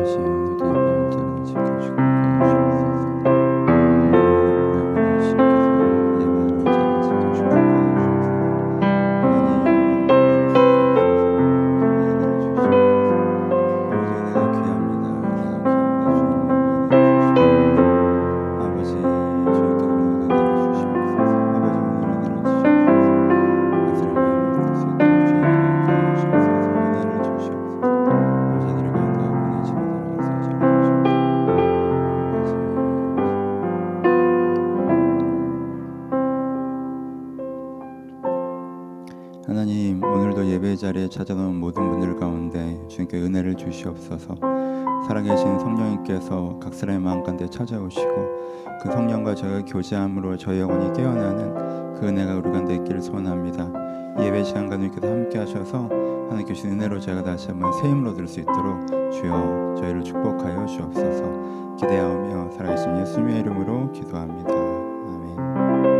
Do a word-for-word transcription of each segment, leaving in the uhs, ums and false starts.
하나님, 오늘도 예배 자리에 찾아온 모든 분들 가운데 주님께 은혜를 주시옵소서. 살아계신 성령님께서 각 사람의 마음 가운데 찾아오시고 그 성령과 저희가 교제함으로 저희 영혼이 깨어나는 그 은혜가 우리 가운데 있기를 소원합니다. 이 예배 시간 가운데께서 함께 하셔서 하나님께 주신 은혜로 저희가 다시 한번 새 힘을 얻을 수 있도록 주여 저희를 축복하여 주옵소서. 기대하오며 살아계신 예수님의 이름으로 기도합니다. 아멘.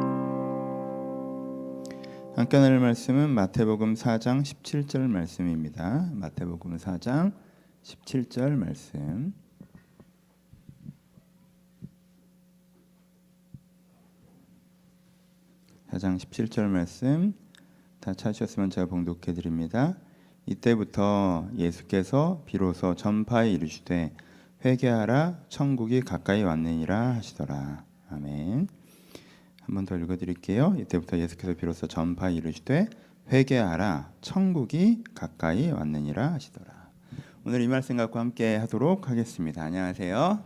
함께 나눌 말씀은 마태복음 사 장 십칠 절 말씀입니다. 마태복음 사 장 십칠 절 말씀. 사 장 십칠 절 말씀 다 찾으셨으면 제가 봉독해 드립니다. 이때부터 예수께서 비로소 전파에 이르시되 회개하라 천국이 가까이 왔느니라 하시더라. 아멘. 한 번 더 읽어드릴게요. 이때부터 예수께서 비로소 전파에 이르시되 회개하라 천국이 가까이 왔느니라 하시더라. 오늘 이 말씀 갖고 함께 하도록 하겠습니다. 안녕하세요.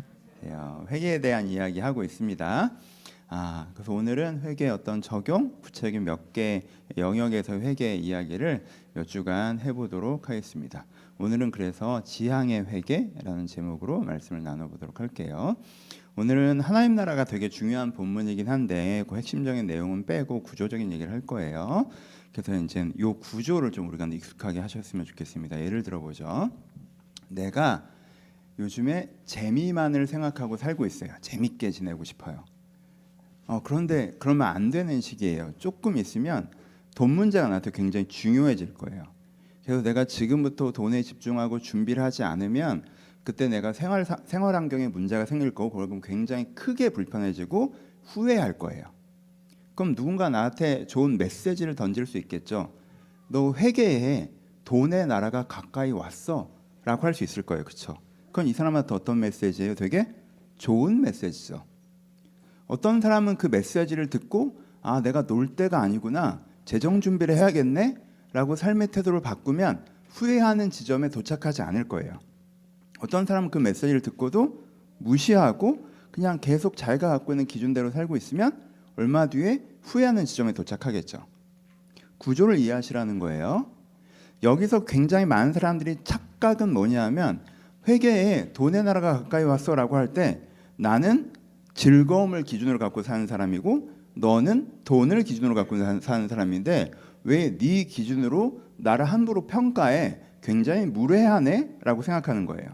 회개에 대한 이야기 하고 있습니다. 아, 그래서 오늘은 회개의 어떤 적용, 구체적인 몇 개 영역에서 회개의 이야기를 몇 주간 해보도록 하겠습니다. 오늘은 그래서 지향의 회개라는 제목으로 말씀을 나눠보도록 할게요. 오늘은 하나님 나라가 되게 중요한 본문이긴 한데 그 핵심적인 내용은 빼고 구조적인 얘기를 할 거예요. 그래서 이제 이 구조를 좀 우리가 익숙하게 하셨으면 좋겠습니다. 예를 들어보죠. 내가 요즘에 재미만을 생각하고 살고 있어요. 재밌게 지내고 싶어요. 어, 그런데 그러면 안 되는 시기예요. 조금 있으면 돈 문제가 나한테 굉장히 중요해질 거예요. 그래서 내가 지금부터 돈에 집중하고 준비를 하지 않으면 그때 내가 생활 생활 환경에 문제가 생길 거고 그러면 굉장히 크게 불편해지고 후회할 거예요. 그럼 누군가 나한테 좋은 메시지를 던질 수 있겠죠. 너 회개해. 돈의 나라가 가까이 왔어라고 할 수 있을 거예요. 그렇죠? 그건 이 사람한테 어떤 메시지예요? 되게 좋은 메시지죠. 어떤 사람은 그 메시지를 듣고 아, 내가 놀 때가 아니구나. 재정 준비를 해야겠네 라고 삶의 태도를 바꾸면 후회하는 지점에 도착하지 않을 거예요. 어떤 사람은 그 메시지를 듣고도 무시하고 그냥 계속 자기가 갖고 있는 기준대로 살고 있으면 얼마 뒤에 후회하는 지점에 도착하겠죠. 구조를 이해하시라는 거예요. 여기서 굉장히 많은 사람들이 착각은 뭐냐면 회개에 돈의 나라가 가까이 왔어라고 할 때 나는 즐거움을 기준으로 갖고 사는 사람이고 너는 돈을 기준으로 갖고 사는 사람인데 왜 네 기준으로 나를 함부로 평가해? 굉장히 무례하네? 라고 생각하는 거예요.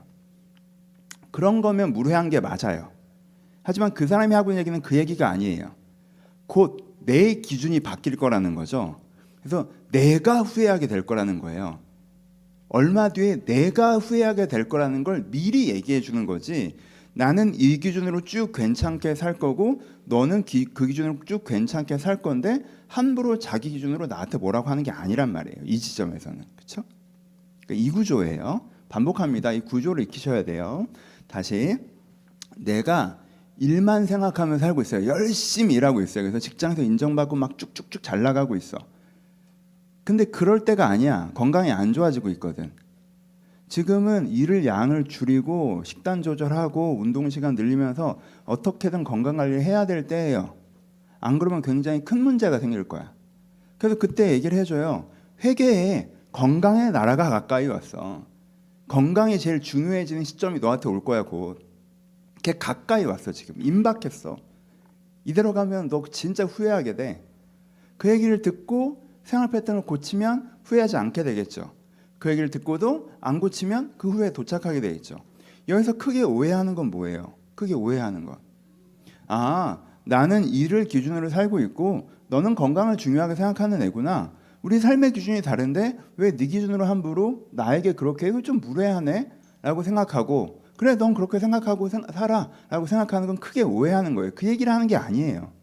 그런 거면 무례한 게 맞아요. 하지만 그 사람이 하고 있는 얘기는 그 얘기가 아니에요. 곧 내 기준이 바뀔 거라는 거죠. 그래서 내가 후회하게 될 거라는 거예요. 얼마 뒤에 내가 후회하게 될 거라는 걸 미리 얘기해 주는 거지. 나는 이 기준으로 쭉 괜찮게 살 거고 너는 기, 그 기준으로 쭉 괜찮게 살 건데 함부로 자기 기준으로 나한테 뭐라고 하는 게 아니란 말이에요. 이 지점에서는. 그렇죠? 그러니까 이 구조예요. 반복합니다. 이 구조를 익히셔야 돼요. 다시 내가 일만 생각하며 살고 있어요. 열심히 일하고 있어요. 그래서 직장에서 인정받고 막 쭉쭉쭉 잘 나가고 있어. 근데 그럴 때가 아니야. 건강이 안 좋아지고 있거든. 지금은 일을 양을 줄이고 식단 조절하고 운동 시간 늘리면서 어떻게든 건강 관리를 해야 될 때예요. 안 그러면 굉장히 큰 문제가 생길 거야. 그래서 그때 얘기를 해줘요. 회개해. 건강의 나라가 가까이 왔어. 건강이 제일 중요해지는 시점이 너한테 올 거야 곧. 걔 가까이 왔어 지금. 임박했어. 이대로 가면 너 진짜 후회하게 돼. 그 얘기를 듣고 생활 패턴을 고치면 후회하지 않게 되겠죠. 그 얘기를 듣고도 안 고치면 그 후에 도착하게 되겠죠. 여기서 크게 오해하는 건 뭐예요? 크게 오해하는 건 아, 나는 일을 기준으로 살고 있고 너는 건강을 중요하게 생각하는 애구나. 우리 삶의 기준이 다른데 왜 네 기준으로 함부로 나에게 그렇게 좀 무례하네? 라고 생각하고 그래 넌 그렇게 생각하고 생, 살아 라고 생각하는 건 크게 오해하는 거예요. 그 얘기를 하는 게 아니에요.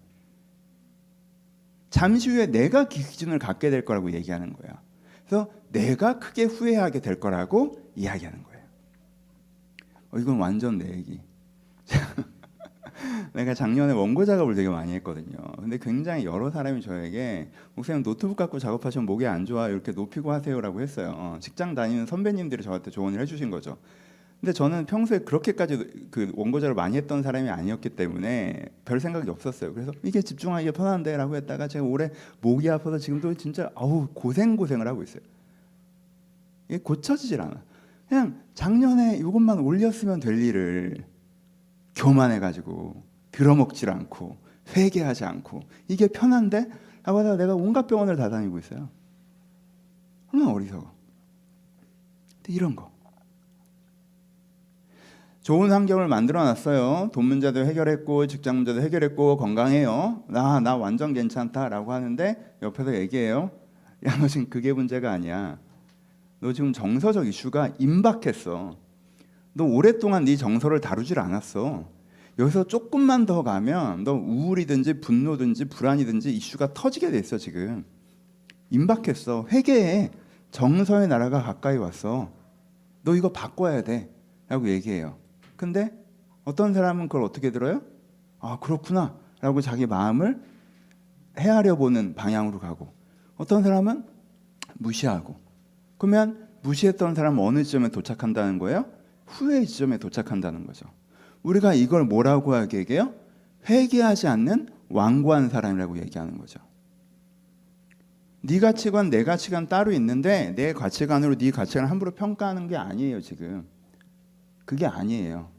잠시 후에 내가 그 기준을 갖게 될 거라고 얘기하는 거예요. 그래서 내가 크게 후회하게 될 거라고 이야기하는 거예요. 어, 이건 완전 내 얘기. 내가 작년에 원고 작업을 되게 많이 했거든요. 근데 굉장히 여러 사람이 저에게 목사님 노트북 갖고 작업하시면 목이 안 좋아 이렇게 높이고 하세요라고 했어요. 어, 직장 다니는 선배님들이 저한테 조언을 해주신 거죠. 근데 저는 평소에 그렇게까지 그 원고자를 많이 했던 사람이 아니었기 때문에 별 생각이 없었어요. 그래서 이게 집중하기가 편한데 라고 했다가 제가 올해 목이 아파서 지금도 진짜 아우 고생고생을 하고 있어요. 이게 고쳐지질 않아. 그냥 작년에 이것만 올렸으면 될 일을 교만해가지고 들어먹질 않고 회개하지 않고 이게 편한데? 라고 하다가 내가 온갖 병원을 다 다니고 있어요. 얼마나 어리석어. 근데 이런 거 좋은 환경을 만들어놨어요. 돈 문제도 해결했고 직장 문제도 해결했고 건강해요. 나, 나 완전 괜찮다라고 하는데 옆에서 얘기해요. 야, 너 지금 그게 문제가 아니야. 너 지금 정서적 이슈가 임박했어. 너 오랫동안 네 정서를 다루질 않았어. 여기서 조금만 더 가면 너 우울이든지 분노든지 불안이든지 이슈가 터지게 됐어. 지금 임박했어. 회개해. 정서의 나라가 가까이 왔어. 너 이거 바꿔야 돼 라고 얘기해요. 근데 어떤 사람은 그걸 어떻게 들어요? 아 그렇구나 라고 자기 마음을 헤아려 보는 방향으로 가고, 어떤 사람은 무시하고. 그러면 무시했던 사람은 어느 지점에 도착한다는 거예요? 후회의 지점에 도착한다는 거죠. 우리가 이걸 뭐라고 얘기해요? 회개하지 않는 완고한 사람이라고 얘기하는 거죠. 네 가치관, 내 가치관 따로 있는데 내 가치관으로 네 가치관을 함부로 평가하는 게 아니에요. 지금 그게 아니에요.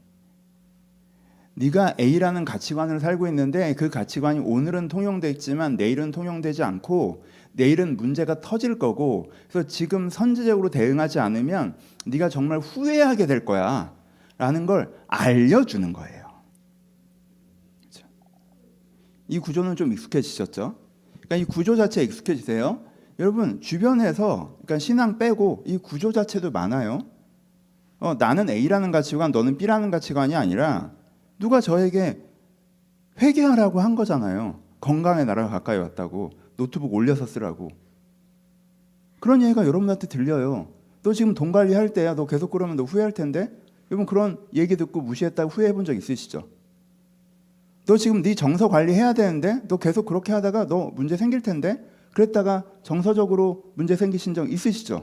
네가 A라는 가치관을 살고 있는데 그 가치관이 오늘은 통용돼 있지만 내일은 통용되지 않고 내일은 문제가 터질 거고, 그래서 지금 선제적으로 대응하지 않으면 네가 정말 후회하게 될 거야 라는 걸 알려주는 거예요. 그렇죠? 이 구조는 좀 익숙해지셨죠? 그러니까 이 구조 자체에 익숙해지세요. 여러분 주변에서, 그러니까 신앙 빼고 이 구조 자체도 많아요. 어, 나는 A라는 가치관, 너는 B라는 가치관이 아니라 누가 저에게 회개하라고 한 거잖아요. 건강의 나라가 가까이 왔다고, 노트북 올려서 쓰라고. 그런 얘기가 여러분한테 들려요. 너 지금 돈 관리할 때야. 너 계속 그러면 너 후회할 텐데. 여러분 그런 얘기 듣고 무시했다고 후회해 본 적 있으시죠? 너 지금 네 정서 관리해야 되는데 너 계속 그렇게 하다가 너 문제 생길 텐데. 그랬다가 정서적으로 문제 생기신 적 있으시죠?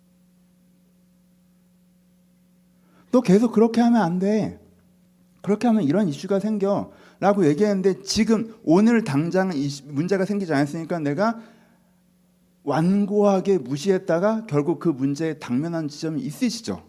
너 계속 그렇게 하면 안 돼. 그렇게 하면 이런 이슈가 생겨 라고 얘기했는데 지금 오늘 당장 문제가 생기지 않았으니까 내가 완고하게 무시했다가 결국 그 문제에 당면한 지점이 있으시죠?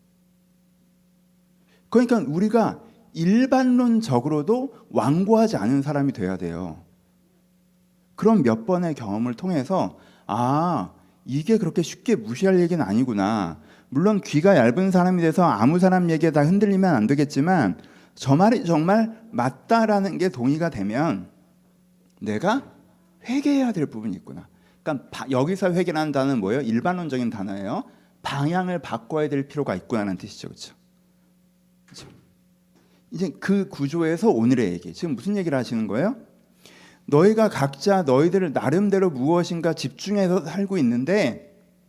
그러니까 우리가 일반론적으로도 완고하지 않은 사람이 돼야 돼요. 그런 몇 번의 경험을 통해서 아, 이게 그렇게 쉽게 무시할 얘기는 아니구나. 물론 귀가 얇은 사람이 돼서 아무 사람 얘기에 다 흔들리면 안 되겠지만 저 말이 정말 맞다라는 게 동의가 되면 내가 회개해야 될 부분이 있구나. 그러니까 바, 여기서 회개라는 단어는 뭐예요? 일반론적인 단어예요. 방향을 바꿔야 될 필요가 있구나라는 뜻이죠. 그렇죠? 그렇죠? 이제 그 구조에서 오늘의 얘기. 지금 무슨 얘기를 하시는 거예요? 너희가 각자 너희들 나름대로 무엇인가 집중해서 살고 있는데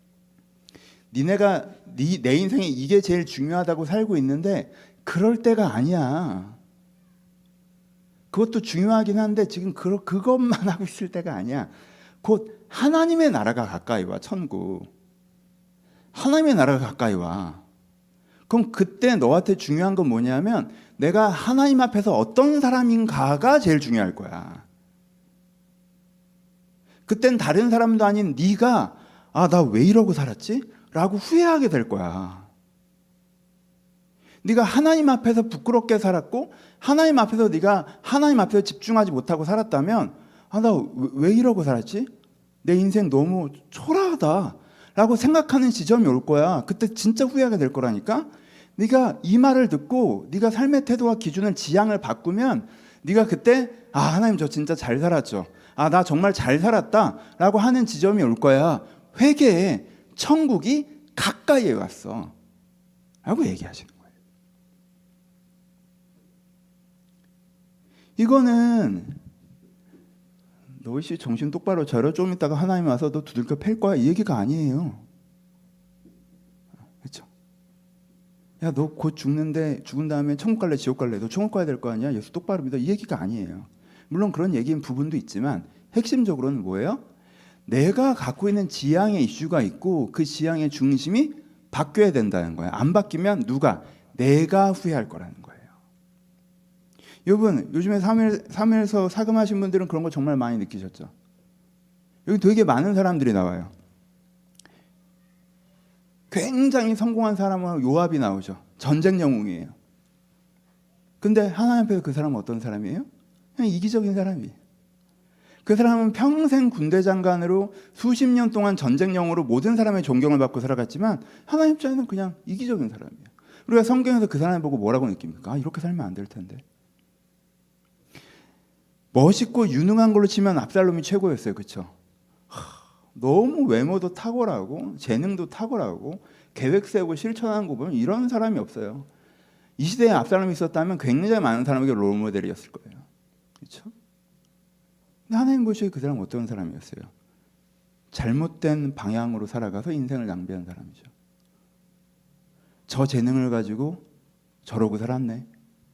니네가 네, 내 인생에 이게 제일 중요하다고 살고 있는데 그럴 때가 아니야. 그것도 중요하긴 한데 지금 그, 그것만 하고 있을 때가 아니야. 곧 하나님의 나라가 가까이 와. 천국. 하나님의 나라가 가까이 와. 그럼 그때 너한테 중요한 건 뭐냐면 내가 하나님 앞에서 어떤 사람인가가 제일 중요할 거야. 그땐 다른 사람도 아닌 네가 아, 나 왜 이러고 살았지? 라고 후회하게 될 거야. 네가 하나님 앞에서 부끄럽게 살았고 하나님 앞에서 네가 하나님 앞에서 집중하지 못하고 살았다면 아, 나 왜 이러고 살았지? 내 인생 너무 초라하다 라고 생각하는 지점이 올 거야. 그때 진짜 후회하게 될 거라니까. 네가 이 말을 듣고 네가 삶의 태도와 기준을 지향을 바꾸면 네가 그때 아, 하나님 저 진짜 잘 살았죠. 아, 나 정말 잘 살았다 라고 하는 지점이 올 거야. 회개해. 천국이 가까이에 왔어 라고 얘기하시는 거예요. 이거는 너 씨 정신 똑바로 차려. 좀 있다가 하나님 와서 너 두들겨 팰 거야. 이 얘기가 아니에요. 그렇죠? 야, 너 곧 죽는데 죽은 다음에 천국 갈래 지옥 갈래? 너 천국 가야 될 거 아니야? 예수 똑바로 믿어. 이 얘기가 아니에요. 물론 그런 얘기인 부분도 있지만 핵심적으로는 뭐예요? 내가 갖고 있는 지향의 이슈가 있고 그 지향의 중심이 바뀌어야 된다는 거예요. 안 바뀌면 누가? 내가 후회할 거라는 거예요. 여러분, 요즘에 사무엘서 사금하신 분들은 그런 거 정말 많이 느끼셨죠? 여기 되게 많은 사람들이 나와요. 굉장히 성공한 사람은 요압이 나오죠. 전쟁 영웅이에요. 근데 하나님 앞에서 그 사람은 어떤 사람이에요? 그냥 이기적인 사람이에요. 그 사람은 평생 군대 장관으로 수십 년 동안 전쟁 영웅으로 모든 사람의 존경을 받고 살아갔지만 하나님 입장에서는 그냥 이기적인 사람이에요. 우리가 성경에서 그 사람을 보고 뭐라고 느낍니까? 아, 이렇게 살면 안 될 텐데. 멋있고 유능한 걸로 치면 압살롬이 최고였어요. 그렇죠? 너무 외모도 탁월하고 재능도 탁월하고 계획 세우고 실천하는 거 보면 이런 사람이 없어요. 이 시대에 압살롬이 있었다면 굉장히 많은 사람에게 롤모델이었을 거예요. 그렇죠? 근데 하나님 보시기에 그 사람은 어떤 사람이었어요? 잘못된 방향으로 살아가서 인생을 낭비한 사람이죠. 저 재능을 가지고 저러고 살았네.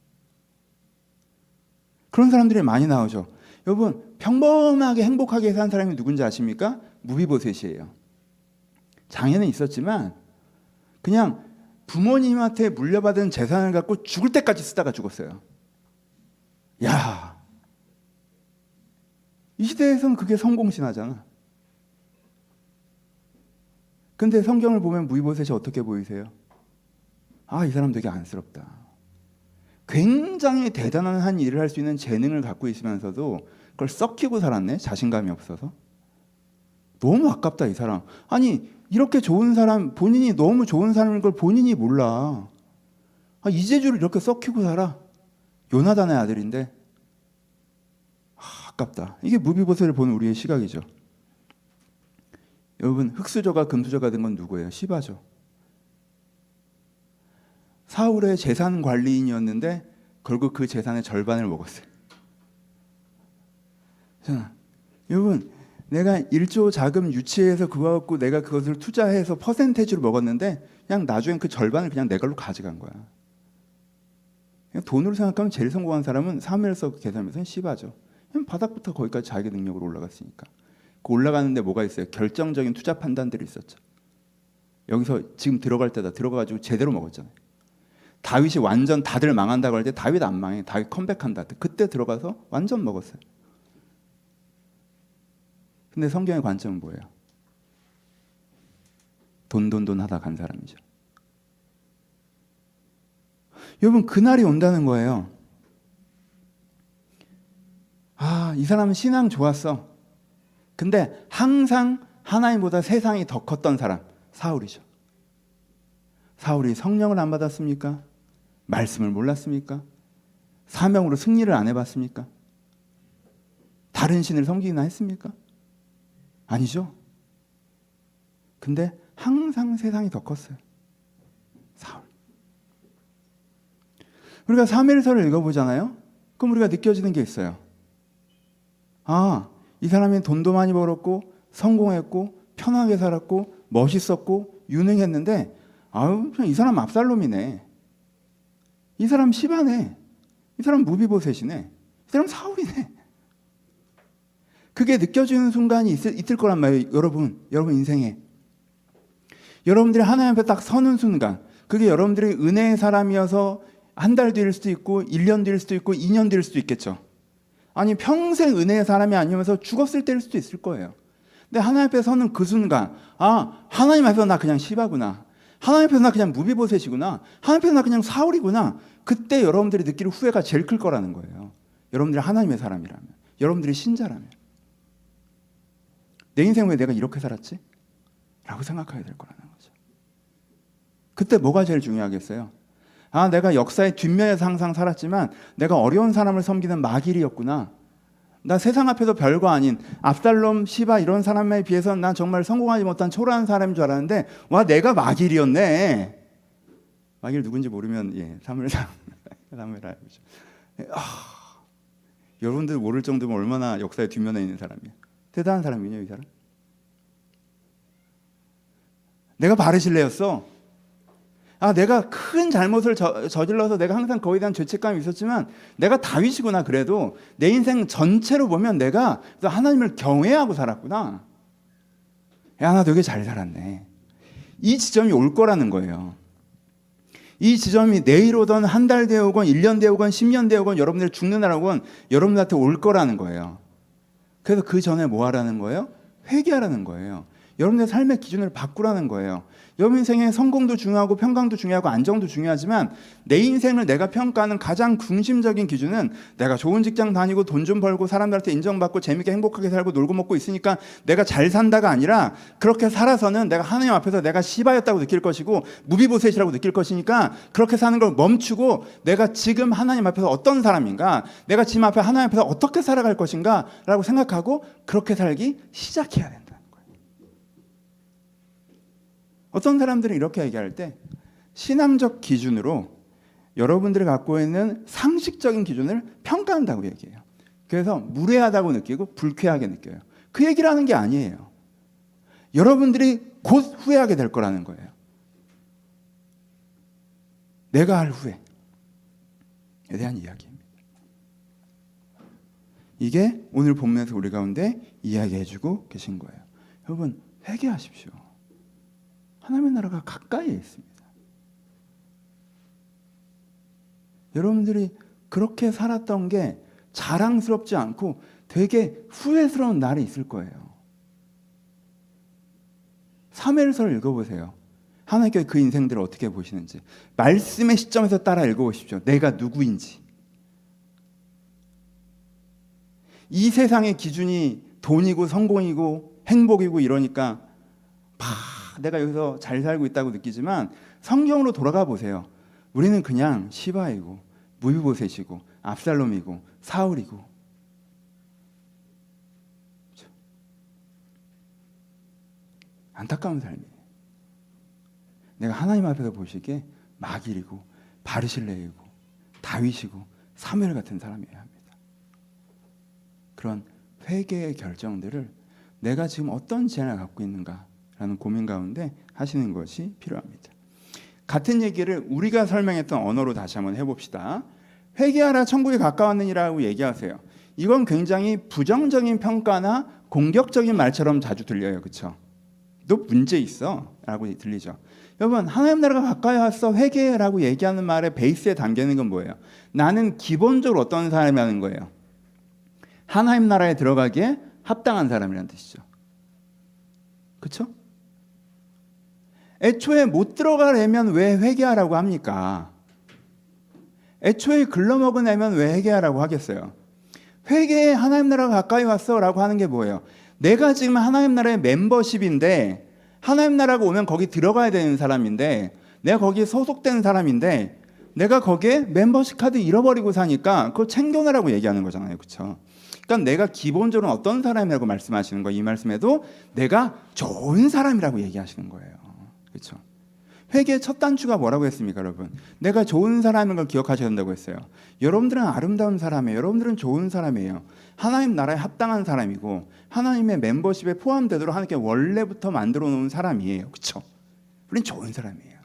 그런 사람들이 많이 나오죠. 여러분, 평범하게 행복하게 산 사람이 누군지 아십니까? 무비보셋이에요. 장애는 있었지만 그냥 부모님한테 물려받은 재산을 갖고 죽을 때까지 쓰다가 죽었어요. 야, 이 시대에서는 그게 성공신화잖아. 근데 성경을 보면 무비보셋이 어떻게 보이세요? 아, 이 사람 되게 안쓰럽다. 굉장히 대단한 한 일을 할 수 있는 재능을 갖고 있으면서도 그걸 썩히고 살았네. 자신감이 없어서. 너무 아깝다 이 사람. 아니 이렇게 좋은 사람, 본인이 너무 좋은 사람인 걸 본인이 몰라. 아, 이재주를 이렇게 썩히고 살아. 요나단의 아들인데 아, 아깝다. 이게 무비보셋을 보는 우리의 시각이죠. 여러분, 흙수저가 금수저가 된 건 누구예요? 시바죠. 사울의 재산 관리인이었는데 결국 그 재산의 절반을 먹었어요. 자, 여러분, 내가 일조 자금 유치해서 그거 갖고 내가 그것을 투자해서 퍼센테이지로 먹었는데 그냥 나중엔 그 절반을 그냥 내 걸로 가져간 거야. 그냥 돈으로 생각하면 제일 성공한 사람은 사무엘서 계산하면서는 시바죠. 그냥 바닥부터 거기까지 자기 능력으로 올라갔으니까. 그 올라가는데 뭐가 있어요? 결정적인 투자 판단들이 있었죠. 여기서 지금 들어갈 때다 들어가가지고 제대로 먹었잖아요. 다윗이 완전 다들 망한다고 할 때 다윗 안 망해. 다윗 컴백한다. 그때 들어가서 완전 먹었어요. 근데 성경의 관점은 뭐예요? 돈, 돈, 돈 하다 간 사람이죠. 여러분, 그날이 온다는 거예요. 아, 이 사람은 신앙 좋았어. 근데 항상 하나님보다 세상이 더 컸던 사람, 사울이죠. 사울이 성령을 안 받았습니까? 말씀을 몰랐습니까? 사명으로 승리를 안 해봤습니까? 다른 신을 섬기기나 했습니까? 아니죠. 근데 항상 세상이 더 컸어요. 사울. 우리가 사무엘서를 읽어보잖아요. 그럼 우리가 느껴지는 게 있어요. 아, 이 사람이 돈도 많이 벌었고 성공했고 편하게 살았고 멋있었고 유능했는데 아유, 그냥 이 사람 압살롬이네. 이 사람 시바네. 이 사람 무비보셋이네. 이 사람 사울이네. 그게 느껴지는 순간이 있을, 있을 거란 말이에요. 여러분, 여러분 인생에. 여러분들이 하나님 앞에 딱 서는 순간, 그게 여러분들이 은혜의 사람이어서 한 달 뒤일 수도 있고 일 년 뒤일 수도 있고 이 년 뒤일 수도 있겠죠. 아니 평생 은혜의 사람이 아니면서 죽었을 때일 수도 있을 거예요. 근데 하나님 앞에 서는 그 순간, 아, 하나님 앞에서 나 그냥 시바구나. 하나님 앞에서 나 그냥 무비보셋이구나. 하나님 앞에서 나 그냥 사울이구나. 그때 여러분들이 느낄 후회가 제일 클 거라는 거예요. 여러분들이 하나님의 사람이라면, 여러분들이 신자라면. 내 인생 왜 내가 이렇게 살았지? 라고 생각하게 될 거라는 거죠. 그때 뭐가 제일 중요하겠어요? 아, 내가 역사의 뒷면에서 항상 살았지만 내가 어려운 사람을 섬기는 마길이었구나. 나 세상 앞에서 별거 아닌 압살롬, 시바 이런 사람에 비해서 난 정말 성공하지 못한 초라한 사람인 줄 알았는데 와, 내가 마길이었네. 마귀를 누군지 모르면 예, 사무엘상 사무엘 알죠. 아, 여러분들 모를 정도면 얼마나 역사의 뒷면에 있는 사람이에요. 대단한 사람이냐 이 사람. 내가 바르실레였어. 아, 내가 큰 잘못을 저, 저질러서 내가 항상 거기에 대한 죄책감이 있었지만 내가 다윗이구나. 그래도 내 인생 전체로 보면 내가 하나님을 경외하고 살았구나. 야, 나 되게 잘 살았네. 이 지점이 올 거라는 거예요. 이 지점이 내일 오건 한 달 뒤에 오건 일 년 뒤에 오건 십 년 뒤에 오건 여러분들이 죽는 날 오건 여러분들한테 올 거라는 거예요. 그래서 그 전에 뭐 하라는 거예요? 회개하라는 거예요. 여러분의 삶의 기준을 바꾸라는 거예요. 여러분 인생에 성공도 중요하고 평강도 중요하고 안정도 중요하지만 내 인생을 내가 평가하는 가장 중심적인 기준은 내가 좋은 직장 다니고 돈 좀 벌고 사람들한테 인정받고 재밌게 행복하게 살고 놀고 먹고 있으니까 내가 잘 산다가 아니라 그렇게 살아서는 내가 하나님 앞에서 내가 시바였다고 느낄 것이고 무비보셋이라고 느낄 것이니까 그렇게 사는 걸 멈추고 내가 지금 하나님 앞에서 어떤 사람인가, 내가 지금 앞에 하나님 앞에서 어떻게 살아갈 것인가 라고 생각하고 그렇게 살기 시작해야 된다. 어떤 사람들은 이렇게 얘기할 때 신앙적 기준으로 여러분들이 갖고 있는 상식적인 기준을 평가한다고 얘기해요. 그래서 무례하다고 느끼고 불쾌하게 느껴요. 그 얘기를 하는 게 아니에요. 여러분들이 곧 후회하게 될 거라는 거예요. 내가 할 후회에 대한 이야기입니다. 이게 오늘 본문에서 우리 가운데 이야기해주고 계신 거예요. 여러분 회개하십시오. 하나님의 나라가 가까이에 있습니다. 여러분들이 그렇게 살았던 게 자랑스럽지 않고 되게 후회스러운 날이 있을 거예요. 사무엘서를 읽어보세요. 하나님께서 그 인생들을 어떻게 보시는지 말씀의 시점에서 따라 읽어보십시오. 내가 누구인지. 이 세상의 기준이 돈이고 성공이고 행복이고 이러니까 막 내가 여기서 잘 살고 있다고 느끼지만 성경으로 돌아가 보세요. 우리는 그냥 시바이고 무비보셋이고 압살롬이고 사울이고 그렇죠? 안타까운 삶이에요. 내가 하나님 앞에서 보시기에 마길이고 바르실레이고 다윗이고 사무엘 같은 사람이어야 합니다. 그런 회개의 결정들을 내가 지금 어떤 제한을 갖고 있는가 라는 고민 가운데 하시는 것이 필요합니다. 같은 얘기를 우리가 설명했던 언어로 다시 한번 해봅시다. 회개하라 천국이 가까웠느니라고 얘기하세요. 이건 굉장히 부정적인 평가나 공격적인 말처럼 자주 들려요. 그렇죠? 너 문제 있어 라고 들리죠. 여러분 하나님 나라가 가까이 왔어 회개라고 얘기하는 말의 베이스에 담기는 건 뭐예요? 나는 기본적으로 어떤 사람이라는 거예요? 하나님 나라에 들어가기에 합당한 사람이라는 뜻이죠. 그렇죠? 애초에 못 들어가려면 왜 회개하라고 합니까? 애초에 글러먹은 애면 왜 회개하라고 하겠어요? 회개에 하나님 나라가 가까이 왔어 라고 하는 게 뭐예요? 내가 지금 하나님 나라의 멤버십인데 하나님 나라가 오면 거기 들어가야 되는 사람인데 내가 거기에 소속된 사람인데 내가 거기에 멤버십 카드 잃어버리고 사니까 그걸 챙겨내라고 얘기하는 거잖아요. 그렇죠? 그러니까 내가 기본적으로 어떤 사람이라고 말씀하시는 거예요. 이 말씀에도 내가 좋은 사람이라고 얘기하시는 거예요. 그렇죠? 회개의 첫 단추가 뭐라고 했습니까, 여러분? 내가 좋은 사람인 걸 기억하셔야 된다고 했어요. 여러분들은 아름다운 사람이에요. 여러분들은 좋은 사람이에요. 하나님 나라에 합당한 사람이고 하나님의 멤버십에 포함되도록 하나님께 원래부터 만들어 놓은 사람이에요. 그렇죠? 우린 좋은 사람이에요.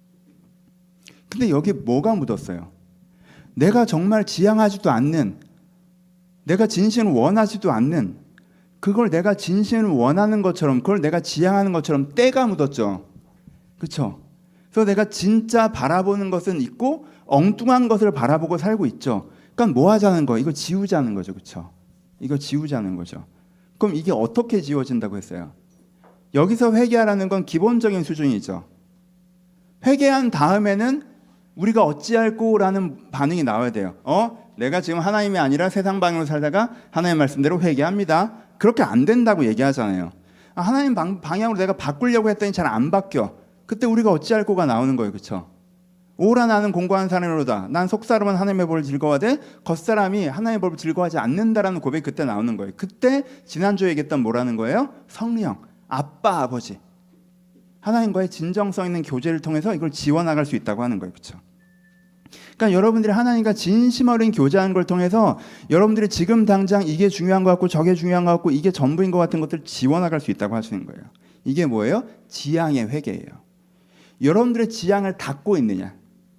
근데 여기 뭐가 묻었어요? 내가 정말 지향하지도 않는, 내가 진심을 원하지도 않는, 그걸 내가 진심을 원하는 것처럼, 그걸 내가 지향하는 것처럼 때가 묻었죠. 그렇죠? 그래서 내가 진짜 바라보는 것은 있고 엉뚱한 것을 바라보고 살고 있죠. 그러니까 뭐 하자는 거예요? 이거 지우자는 거죠. 그렇죠? 이거 지우자는 거죠. 그럼 이게 어떻게 지워진다고 했어요? 여기서 회개하라는 건 기본적인 수준이죠. 회개한 다음에는 우리가 어찌할꼬라는 반응이 나와야 돼요. 어? 내가 지금 하나님이 아니라 세상 방향으로 살다가 하나님의 말씀대로 회개합니다. 그렇게 안 된다고 얘기하잖아요. 아, 하나님 방, 방향으로 내가 바꾸려고 했더니 잘 안 바뀌어. 그때 우리가 어찌할꼬가 나오는 거예요. 그렇죠? 오라 나는 공고한 사람이로다. 난 속사람은 하나님의 법을 즐거워하되 겉사람이 하나님의 법을 즐거워하지 않는다라는 고백이 그때 나오는 거예요. 그때 지난주에 얘기했던 뭐라는 거예요? 성령, 아빠, 아버지. 하나님과의 진정성 있는 교제를 통해서 이걸 지워나갈 수 있다고 하는 거예요. 그렇죠? 그러니까 여러분들이 하나님과 진심 어린 교제하는 걸 통해서 여러분들이 지금 당장 이게 중요한 것 같고 저게 중요한 것 같고 이게 전부인 것 같은 것들을 지워나갈 수 있다고 하시는 거예요. 이게 뭐예요? 지향의 회개예요. 여러분들의 지향을 닦고 있느냐,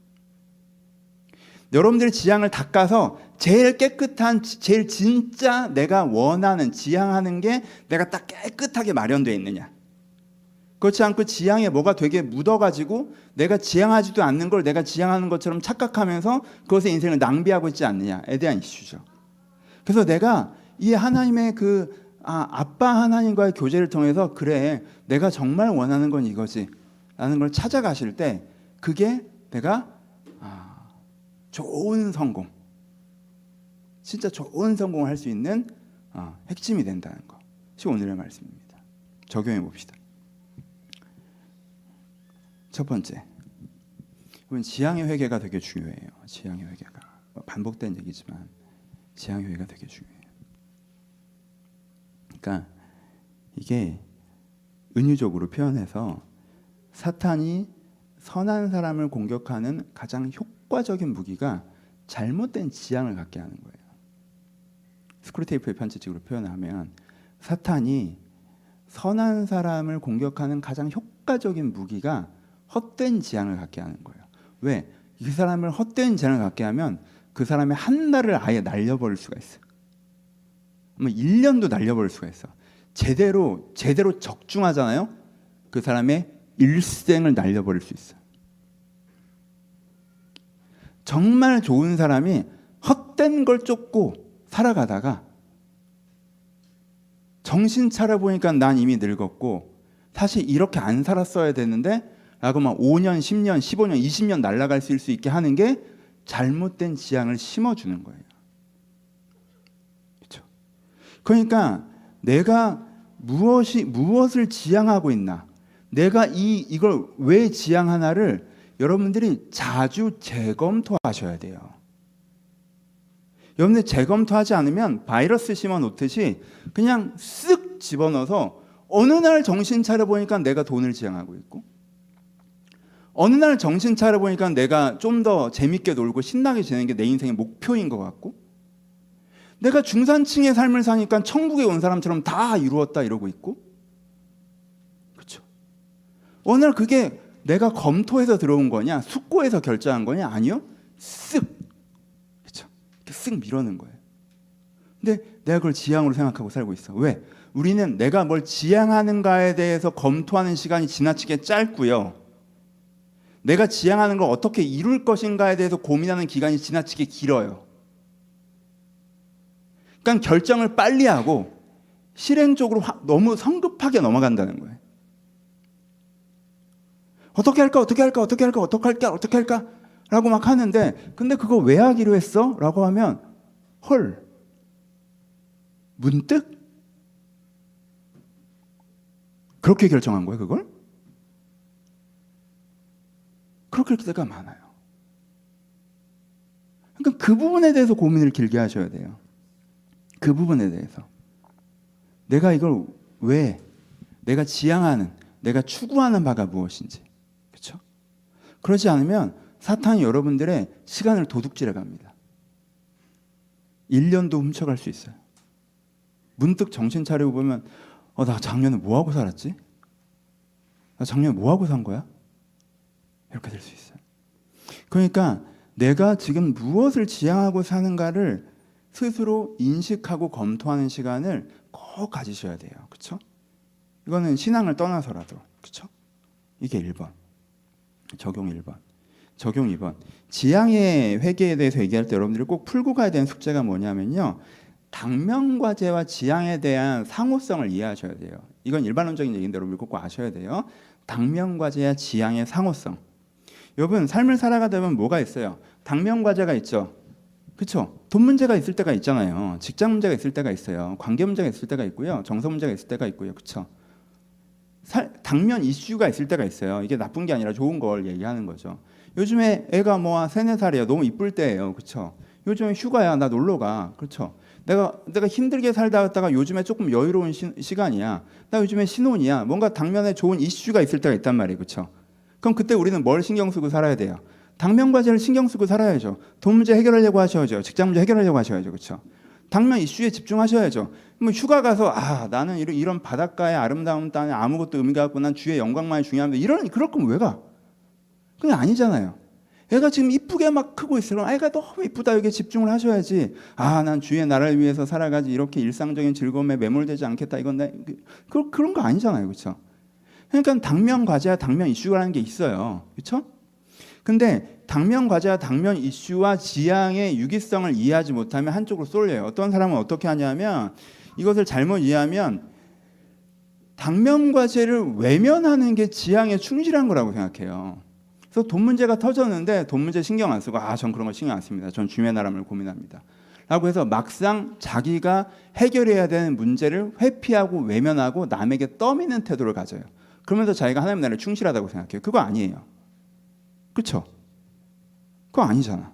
여러분들의 지향을 닦아서 제일 깨끗한, 제일 진짜 내가 원하는, 지향하는 게 내가 딱 깨끗하게 마련되어 있느냐, 그렇지 않고 지향에 뭐가 되게 묻어가지고 내가 지향하지도 않는 걸 내가 지향하는 것처럼 착각하면서 그것의 인생을 낭비하고 있지 않느냐에 대한 이슈죠. 그래서 내가 이 하나님의 그 아, 아빠 하나님과의 교제를 통해서 그래 내가 정말 원하는 건 이거지 라는 걸 찾아가실 때 그게 내가 아, 좋은 성공, 진짜 좋은 성공을 할 수 있는 어, 핵심이 된다는 것이 오늘의 말씀입니다. 적용해 봅시다. 첫 번째, 이건 지향의 회개가 되게 중요해요. 지향의 회개가 반복된 얘기지만 지향의 회개가 되게 중요해요. 그러니까 이게 은유적으로 표현해서 사탄이 선한 사람을 공격하는 가장 효과적인 무기가 잘못된 지향을 갖게 하는 거예요. 스크루테이프의 편지식으로 표현하면 사탄이 선한 사람을 공격하는 가장 효과적인 무기가 헛된 지향을 갖게 하는 거예요. 왜? 이 사람을 헛된 지향을 갖게 하면 그 사람의 한 달을 아예 날려버릴 수가 있어요. 뭐 일 년도 날려버릴 수가 있어. 제대로 제대로 적중하잖아요. 그 사람의 일생을 날려버릴 수 있어요. 정말 좋은 사람이 헛된 걸 쫓고 살아가다가 정신 차려보니까 난 이미 늙었고 사실 이렇게 안 살았어야 되는데 라고 막 오 년, 십 년, 십오 년, 이십 년 날아갈 수 있게 하는 게 잘못된 지향을 심어주는 거예요. 그렇죠? 그러니까 내가 무엇이 무엇을 지향하고 있나, 내가 이 이걸 왜 지향하나를 여러분들이 자주 재검토하셔야 돼요. 여러분들 재검토하지 않으면 바이러스 심어 놓듯이 그냥 쓱 집어넣어서 어느 날 정신 차려 보니까 내가 돈을 지향하고 있고, 어느 날 정신 차려 보니까 내가 좀 더 재밌게 놀고 신나게 지내는 게 내 인생의 목표인 것 같고, 내가 중산층의 삶을 사니까 천국에 온 사람처럼 다 이루었다 이러고 있고, 그렇죠? 어느 날 그게 내가 검토해서 들어온 거냐, 숙고해서 결정한 거냐? 아니요, 쓱, 그렇죠? 이렇게 쓱 밀어넣은 거예요. 근데 내가 그걸 지향으로 생각하고 살고 있어. 왜? 우리는 내가 뭘 지향하는가에 대해서 검토하는 시간이 지나치게 짧고요, 내가 지향하는 걸 어떻게 이룰 것인가에 대해서 고민하는 기간이 지나치게 길어요. 그러니까 결정을 빨리 하고 실행 쪽으로 너무 성급하게 넘어간다는 거예요. 어떻게 할까, 어떻게 할까, 어떻게 할까, 어떻게 할까, 어떻게 할까 라고 막 하는데, 근데 그거 왜 하기로 했어? 라고 하면 헐, 문득 그렇게 결정한 거예요, 그걸? 그렇게 할 때가 많아요. 그러니까 그 부분에 대해서 고민을 길게 하셔야 돼요. 그 부분에 대해서 내가 이걸 왜, 내가 지향하는, 내가 추구하는 바가 무엇인지, 그렇죠? 그러지 않으면 사탄이 여러분들의 시간을 도둑질해 갑니다. 일 년도 훔쳐갈 수 있어요. 문득 정신 차리고 보면 어, 나 작년에 뭐 하고 살았지? 나 작년에 뭐 하고 산 거야? 이렇게 될 수 있어요. 그러니까 내가 지금 무엇을 지향하고 사는가를 스스로 인식하고 검토하는 시간을 꼭 가지셔야 돼요. 그렇죠? 이거는 신앙을 떠나서라도, 그렇죠? 이게 일 번. 적용 일 번. 적용 이 번. 지향의 회개에 대해서 얘기할 때 여러분들이 꼭 풀고 가야 되는 숙제가 뭐냐면요, 당면과제와 지향에 대한 상호성을 이해하셔야 돼요. 이건 일반론적인 얘기인데 여러분들 꼭 아셔야 돼요. 당면과제와 지향의 상호성. 여러분 삶을 살아가다 보면 뭐가 있어요? 당면과제가 있죠. 그렇죠? 돈 문제가 있을 때가 있잖아요. 직장 문제가 있을 때가 있어요. 관계 문제가 있을 때가 있고요. 정서 문제가 있을 때가 있고요. 그렇죠? 살, 당면 이슈가 있을 때가 있어요. 이게 나쁜 게 아니라 좋은 걸 얘기하는 거죠. 요즘에 애가 뭐 세네 살이에요. 너무 이쁠 때예요. 그렇죠? 요즘에 휴가야, 나 놀러 가. 그렇죠? 내가 내가 힘들게 살다 왔다가 요즘에 조금 여유로운 시, 시간이야. 나 요즘에 신혼이야. 뭔가 당면에 좋은 이슈가 있을 때가 있단 말이에요. 그렇죠? 그럼 그때 우리는 뭘 신경 쓰고 살아야 돼요? 당면 과제를 신경 쓰고 살아야죠. 돈 문제 해결하려고 하셔야죠. 직장 문제 해결하려고 하셔야죠. 그렇죠? 당면 이슈에 집중하셔야죠. 뭐 휴가 가서 아 나는 이런, 이런 바닷가의 아름다운 땅에 아무것도 의미가 없고 난 주의 영광만이 중요한데 이런 그럴 거면 왜 가? 그게 아니잖아요. 애가 지금 이쁘게 막 크고 있어요. 애가 너무 이쁘다 여기에 집중을 하셔야지. 아, 난 주의 나라를 위해서 살아가지 이렇게 일상적인 즐거움에 매몰되지 않겠다. 이건 내, 그, 그런 거 아니잖아요, 그렇죠? 그러니까 당면 과제와 당면 이슈라는 게 있어요, 그렇죠? 근데 당면 과제와 당면 이슈와 지향의 유기성을 이해하지 못하면 한쪽으로 쏠려요. 어떤 사람은 어떻게 하냐면 이것을 잘못 이해하면 당면 과제를 외면하는 게 지향에 충실한 거라고 생각해요. 그래서 돈 문제가 터졌는데 돈 문제 신경 안 쓰고 아, 전 그런 거 신경 안 씁니다. 전 주의 나라를 고민합니다. 라고 해서 막상 자기가 해결해야 되는 문제를 회피하고 외면하고 남에게 떠미는 태도를 가져요. 그러면서 자기가 하나님 나라에 충실하다고 생각해요. 그거 아니에요. 그렇죠? 그거 아니잖아.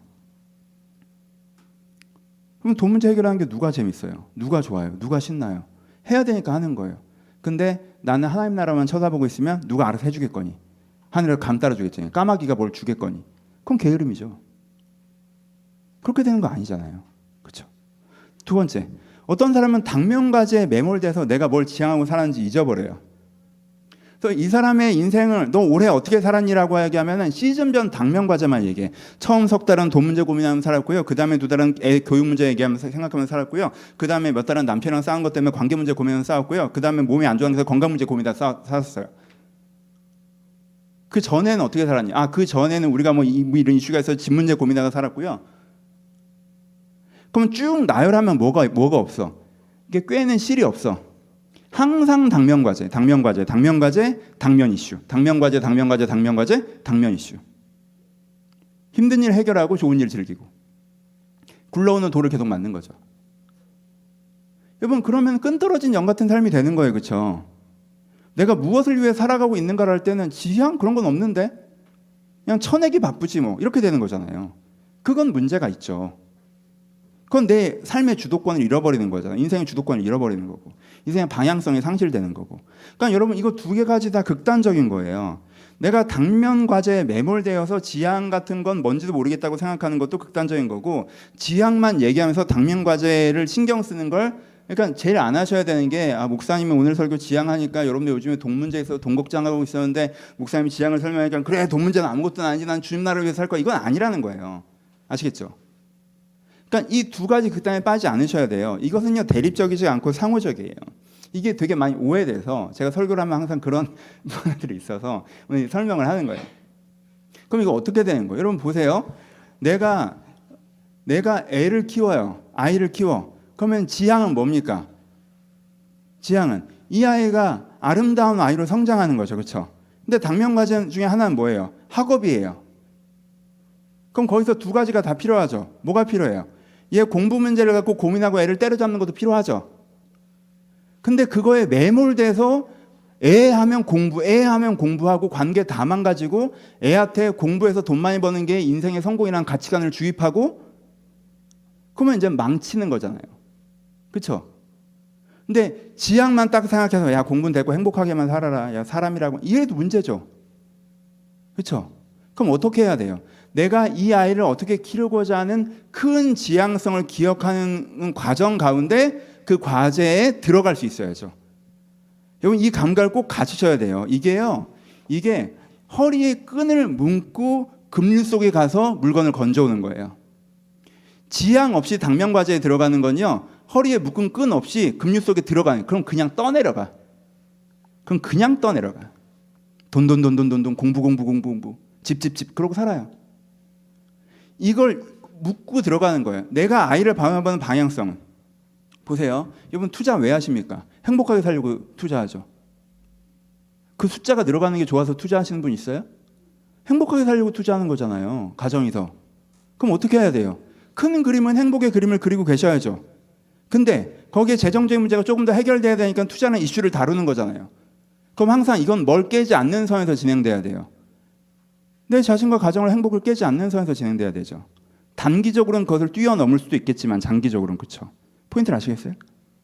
그럼 돈 문제 해결하는 게 누가 재밌어요? 누가 좋아요? 누가 신나요? 해야 되니까 하는 거예요. 근데 나는 하나님 나라만 쳐다보고 있으면 누가 알아서 해주겠거니. 하늘을 감 따라주겠지. 까마귀가 뭘 주겠거니. 그건 게으름이죠. 그렇게 되는 거 아니잖아요. 그렇죠? 두 번째, 어떤 사람은 당면 과제에 매몰돼서 내가 뭘 지향하고 살았는지 잊어버려요. 그래서 이 사람의 인생을 너 올해 어떻게 살았니라고 얘기하면은 시즌별 당면 과제만 얘기해. 처음 석 달은 돈 문제 고민하면서 살았고요. 그 다음에 두 달은 애 교육 문제 얘기하면서 생각하면서 살았고요. 그 다음에 몇 달은 남편이랑 싸운 것 때문에 관계 문제 고민하면서 싸웠고요. 그 다음에 몸이 안 좋아서 건강 문제 고민하면서 살았어요. 그 전에는 어떻게 살았냐? 아, 그 전에는 우리가 뭐, 이, 뭐 이런 이슈가 있어서 집 문제 고민하다 살았고요. 그럼 쭉 나열하면 뭐가 뭐가 없어? 이게 꿰는 실이 없어. 항상 당면 과제, 당면 과제, 당면 과제, 당면 이슈, 당면 과제, 당면 과제, 당면 과제, 당면 이슈. 힘든 일 해결하고 좋은 일 즐기고 굴러오는 돌을 계속 맞는 거죠. 여러분 그러면 끈떨어진 영 같은 삶이 되는 거예요, 그렇죠? 내가 무엇을 위해 살아가고 있는가를 할 때는 지향 그런 건 없는데 그냥 쳐내기 바쁘지 뭐 이렇게 되는 거잖아요. 그건 문제가 있죠. 그건 내 삶의 주도권을 잃어버리는 거잖아요. 인생의 주도권을 잃어버리는 거고 인생의 방향성이 상실되는 거고. 그러니까 여러분 이거 두 개 가지 다 극단적인 거예요. 내가 당면 과제에 매몰되어서 지향 같은 건 뭔지도 모르겠다고 생각하는 것도 극단적인 거고 지향만 얘기하면서 당면 과제를 신경 쓰는 걸 그러니까 제일 안 하셔야 되는 게 아, 목사님이 오늘 설교 지향하니까 여러분들 요즘에 돈 문제에 있어서 돈 걱정하고 있었는데 목사님이 지향을 설명하니까 그래 돈 문제는 아무것도 아니지 난 주님 나라를 위해서 살 거야. 이건 아니라는 거예요. 아시겠죠? 그러니까 이 두 가지 극단에 빠지지 않으셔야 돼요. 이것은요 대립적이지 않고 상호적이에요. 이게 되게 많이 오해돼서 제가 설교를 하면 항상 그런 부분들이 있어서 오늘 설명을 하는 거예요. 그럼 이거 어떻게 되는 거예요? 여러분 보세요. 내가 내가 애를 키워요. 아이를 키워. 그러면 지향은 뭡니까? 지향은 이 아이가 아름다운 아이로 성장하는 거죠. 그렇죠? 근데 당면 과제 중에 하나는 뭐예요? 학업이에요. 그럼 거기서 두 가지가 다 필요하죠. 뭐가 필요해요? 얘 공부 문제를 갖고 고민하고 애를 때려잡는 것도 필요하죠. 근데 그거에 매몰돼서 애 하면 공부, 애 하면 공부하고 관계 다 망가지고 애한테 공부해서 돈 많이 버는 게 인생의 성공이라는 가치관을 주입하고 그러면 이제 망치는 거잖아요. 그렇죠? 근데 지향만 딱 생각해서 야 공부는 되고 행복하게만 살아라. 야 사람이라고 이래도 문제죠. 그렇죠? 그럼 어떻게 해야 돼요? 내가 이 아이를 어떻게 키우고자 하는 큰 지향성을 기억하는 과정 가운데 그 과제에 들어갈 수 있어야죠. 여러분 이 감각을 꼭 갖추셔야 돼요. 이게요. 이게 허리에 끈을 묶고 급류 속에 가서 물건을 건져오는 거예요. 지향 없이 당면 과제에 들어가는 건요. 허리에 묶은 끈 없이 급류 속에 들어가는 그럼 그냥 떠내려가. 그럼 그냥 떠내려가. 돈 돈 돈 돈 돈 돈 공부 공부 공부 공부 집 집 집 그러고 살아요. 이걸 묻고 들어가는 거예요. 내가 아이를 바라보는 방향성은 보세요. 여러분 투자 왜 하십니까? 행복하게 살려고 투자하죠. 그 숫자가 늘어가는 게 좋아서 투자하시는 분 있어요? 행복하게 살려고 투자하는 거잖아요. 가정에서. 그럼 어떻게 해야 돼요? 큰 그림은 행복의 그림을 그리고 계셔야죠. 근데 거기에 재정적인 문제가 조금 더 해결돼야 되니까 투자는 이슈를 다루는 거잖아요. 그럼 항상 이건 뭘 깨지 않는 선에서 진행돼야 돼요. 내 자신과 가정을 행복을 깨지 않는 선에서 진행돼야 되죠. 단기적으로는 그것을 뛰어넘을 수도 있겠지만 장기적으로는 그렇죠. 포인트를 아시겠어요?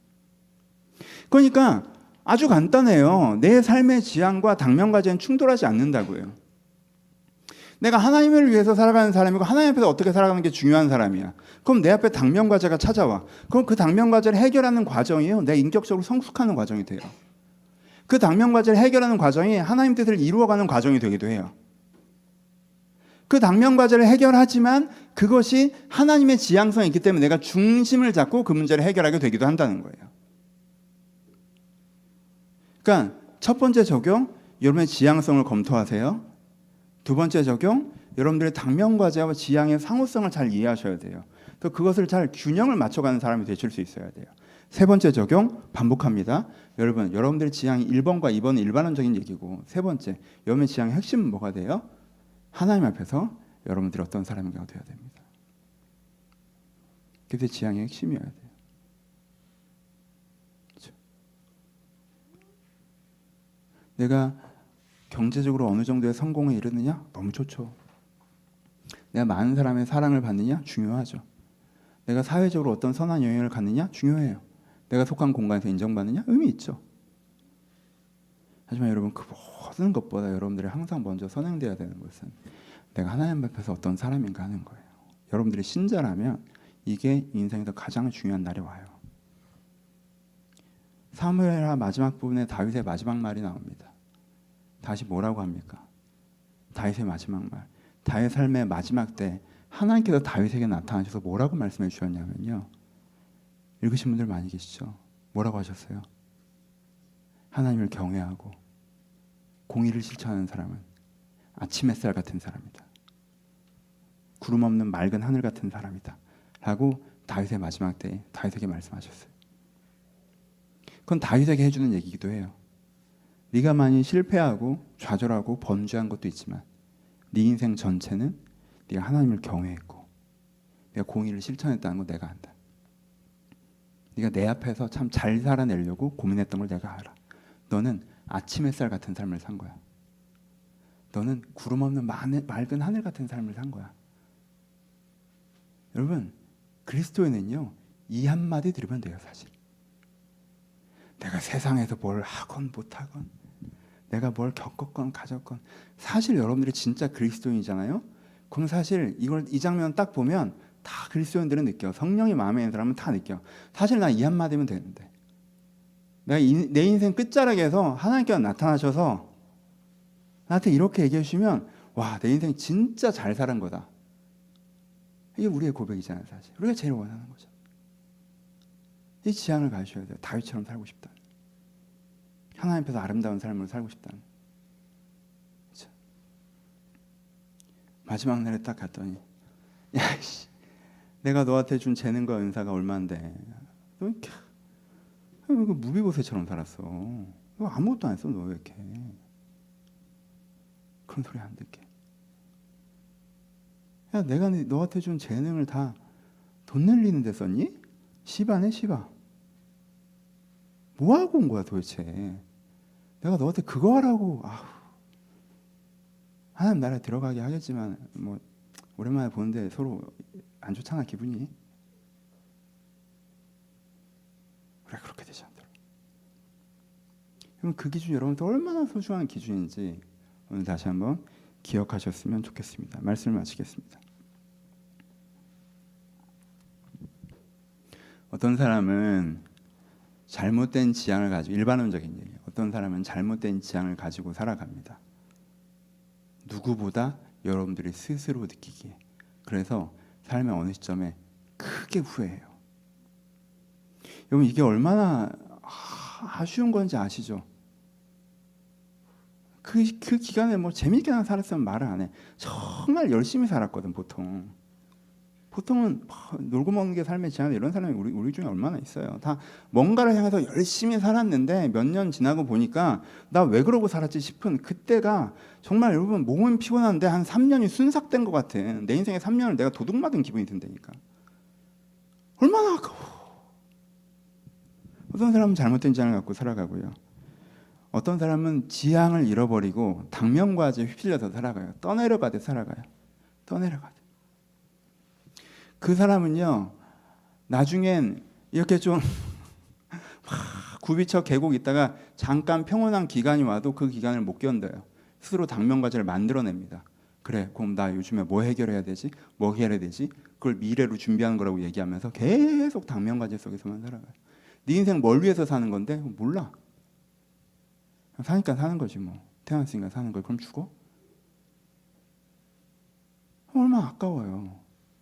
그러니까 아주 간단해요. 내 삶의 지향과 당면과제는 충돌하지 않는다고요. 내가 하나님을 위해서 살아가는 사람이고 하나님 앞에서 어떻게 살아가는 게 중요한 사람이야. 그럼 내 앞에 당면과제가 찾아와. 그럼 그 당면과제를 해결하는 과정이요, 내 인격적으로 성숙하는 과정이 돼요. 그 당면과제를 해결하는 과정이 하나님 뜻을 이루어가는 과정이 되기도 해요. 그 당면과제를 해결하지만 그것이 하나님의 지향성이 있기 때문에 내가 중심을 잡고 그 문제를 해결하게 되기도 한다는 거예요. 그러니까 첫 번째 적용, 여러분의 지향성을 검토하세요. 두 번째 적용, 여러분들의 당면과제와 지향의 상호성을 잘 이해하셔야 돼요. 또 그것을 잘 균형을 맞춰가는 사람이 되실 수 있어야 돼요. 세 번째 적용, 반복합니다. 여러분, 여러분들의 지향이 일 번과 이 번은 일반론적인 얘기고, 세 번째, 여러분의 지향의 핵심은 뭐가 돼요? 하나님 앞에서 여러분들이 어떤 사람인가 되어야 됩니다. 그게 지향의 핵심이어야 돼요. 그렇죠? 내가 경제적으로 어느 정도의 성공에 이르느냐? 너무 좋죠. 내가 많은 사람의 사랑을 받느냐? 중요하죠. 내가 사회적으로 어떤 선한 영향을 갖느냐? 중요해요. 내가 속한 공간에서 인정받느냐? 의미 있죠. 하지만 여러분, 그 모든 것보다 여러분들이 항상 먼저 선행되어야 되는 것은 내가 하나님 앞에서 어떤 사람인가 하는 거예요. 여러분들이 신자라면 이게 인생에서 가장 중요한 날이 와요. 사무엘하 마지막 부분에 다윗의 마지막 말이 나옵니다. 다시 뭐라고 합니까? 다윗의 마지막 말. 다윗의 삶의 마지막 때 하나님께서 다윗에게 나타나셔서 뭐라고 말씀해 주셨냐면요. 읽으신 분들 많이 계시죠? 뭐라고 하셨어요? 하나님을 경외하고 공의를 실천하는 사람은 아침 햇살 같은 사람이다. 구름 없는 맑은 하늘 같은 사람이다. 라고 다윗의 마지막 때에 다윗에게 말씀하셨어요. 그건 다윗에게 해주는 얘기이기도 해요. 네가 많이 실패하고 좌절하고 번주한 것도 있지만 네 인생 전체는 네가 하나님을 경외했고 네가 공의를 실천했다는 거 내가 안다. 네가 내 앞에서 참 잘 살아내려고 고민했던 걸 내가 알아. 너는 아침 햇살 같은 삶을 산 거야. 너는 구름 없는 맑은 하늘 같은 삶을 산 거야. 여러분, 그리스도인은요, 이 한마디 들으면 돼요. 사실 내가 세상에서 뭘 하건 못하건 내가 뭘 겪었건 가졌건, 사실 여러분들이 진짜 그리스도인이잖아요. 그럼 사실 이걸 이 장면 딱 보면 다 그리스도인들은 느껴. 성령이 마음에 있는 사람은 다 느껴. 사실 나 이 한마디면 되는데, 내가 이, 내 인생 끝자락에서 하나님께서 나타나셔서 나한테 이렇게 얘기해 주시면 와, 내 인생 진짜 잘 살은 거다. 이게 우리의 고백이잖아요. 사실 우리가 제일 원하는 거죠. 이 지향을 가셔야 돼요. 다윗처럼 살고 싶다. 하나님 앞에서 아름다운 삶을 살고 싶다. 그렇죠? 마지막 날에 딱 갔더니, 야, 씨, 내가 너한테 준 재능과 은사가 얼마인데 너 이렇게 무비보새처럼 살았어. 너 아무것도 안 했어. 너 왜 이렇게 그런 소리 안 듣게. 야, 내가 너한테 준 재능을 다 돈 늘리는 데 썼니? 시바네 시바. 뭐 하고 온 거야 도대체? 내가 너한테 그거 하라고. 아우. 하나님 나라에 들어가게 하겠지만 뭐 오랜만에 보는데 서로 안 좋잖아 기분이. 그래, 그렇게 되지 않도록. 그럼 그 기준이 여러분한테 얼마나 소중한 기준인지 오늘 다시 한번 기억하셨으면 좋겠습니다. 말씀을 마치겠습니다. 어떤 사람은 잘못된 지향을 가지고, 일반론적인 얘기예요. 어떤 사람은 잘못된 지향을 가지고 살아갑니다. 누구보다 여러분들이 스스로 느끼기에. 그래서 삶의 어느 시점에 크게 후회해요. 여러분, 이게 얼마나 아쉬운 건지 아시죠? 그, 그 기간에 뭐 재미있게 살았으면 말을 안 해. 정말 열심히 살았거든. 보통 보통은 놀고 먹는 게 삶의 지향, 이런 사람이 우리, 우리 중에 얼마나 있어요. 다 뭔가를 향해서 열심히 살았는데 몇 년 지나고 보니까 나 왜 그러고 살았지 싶은 그때가 정말, 여러분, 몸은 피곤한데 한 삼 년이 순삭된 것 같은, 내 인생의 삼 년을 내가 도둑 맞은 기분이 든다니까. 얼마나 아까워. 어떤 사람은 잘못된 지향을 갖고 살아가고요. 어떤 사람은 지향을 잃어버리고 당면과제에 휩쓸려서 살아가요. 떠내려가듯 살아가요. 떠내려가듯. 그 사람은요, 나중엔 이렇게 좀 굽이쳐 계곡 있다가 잠깐 평온한 기간이 와도 그 기간을 못 견뎌요. 스스로 당면과제를 만들어냅니다. 그래, 그럼 나 요즘에 뭐 해결해야 되지? 뭐 해결해야 되지? 그걸 미래로 준비하는 거라고 얘기하면서 계속 당면과제 속에서만 살아가요. 네 인생 뭘 위해서 사는 건데? 몰라. 사니까 사는 거지 뭐. 태어났으니까 사는 거야. 그럼 죽어? 얼마나 아까워요.